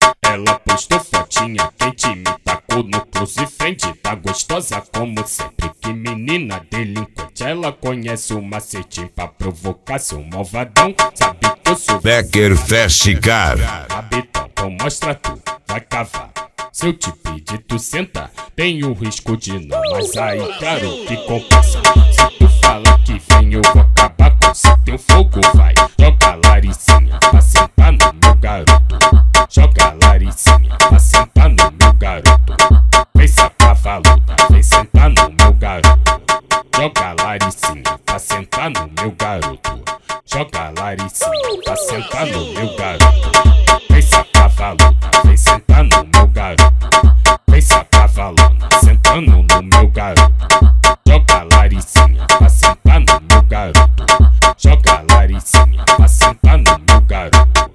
Ela postou fotinha quente, me tacou no close friend. Tá gostosa como sempre, que menina delinquente. Ela conhece o macetinho pra provocar seu malvadão. Sabe que eu sou Becker Fast Car. Rabetão, então mostra tu, vai cavar. Se eu te pedir, tu senta, tem o risco de não. Mas aí, claro que compensa. Se tu fala que vem, eu vou acabar com. Se teu fogo vai, joga Laricinha pra sentar no meu garoto. Joga Laricinha pra sentar no meu garoto. Vem pra valuda, vem sentar no meu garoto. Joga Laricinha pra sentar no meu garoto. Joga Laricinha pra sentar no meu garoto. Vem pra valuda, vem sentar no meu garoto. Vem pra valona, sentando no meu garoto. Joga Laricinha pra sentar no meu garoto. Joga Laricinha pra sentar no meu garoto.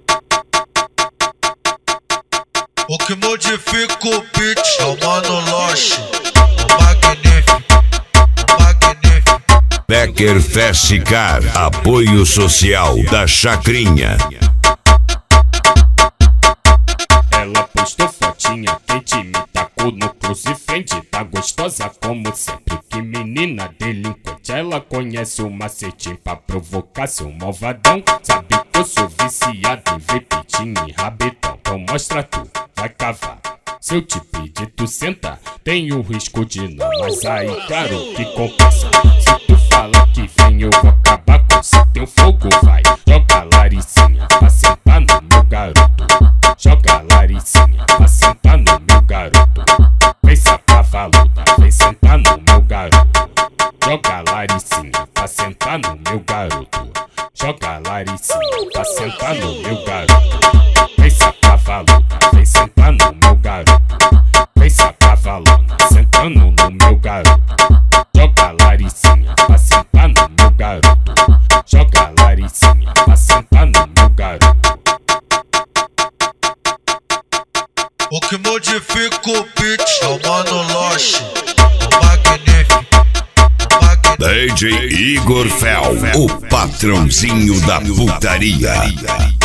O que modifica o beat é o Mano Loche, o magnífico, o magnífico. Becker Fast Car, apoio social da Chacrinha. Ela postou fotinha quente, me tacou no close friend. Tá gostosa como sempre, que menina delinquente. Ela conhece o macetinho pra provocar seu malvadão. Sabe que eu sou viciado em ver pitinho e rabetão. Então mostra tu, vai cavar. Se eu te pedir, tu senta, tem o risco de não. Mas aí, claro que compensa. Se tu fala que vem, eu vou acabar com. Se teu fogo vai, joga Laricinha pra sentar no meu garoto. Joga Laricinha pra sentar no meu garoto. Vem pra valuda, vem sentar no meu garoto. Joga Laricinha pra sentar no meu garoto. Joga Laricinha pra sentar no meu garoto. Vem pra valuda, vem sentar no meu garoto. Vem pra valona, sentando no meu garoto. Joga Laricinha pra sentar no meu garoto. Joga Laricinha pra sentar no meu garoto. O que modifica o beat é o Mano Loche, o magnífico, o magnífico. DJ Igor Fel, o patrãozinho da putaria.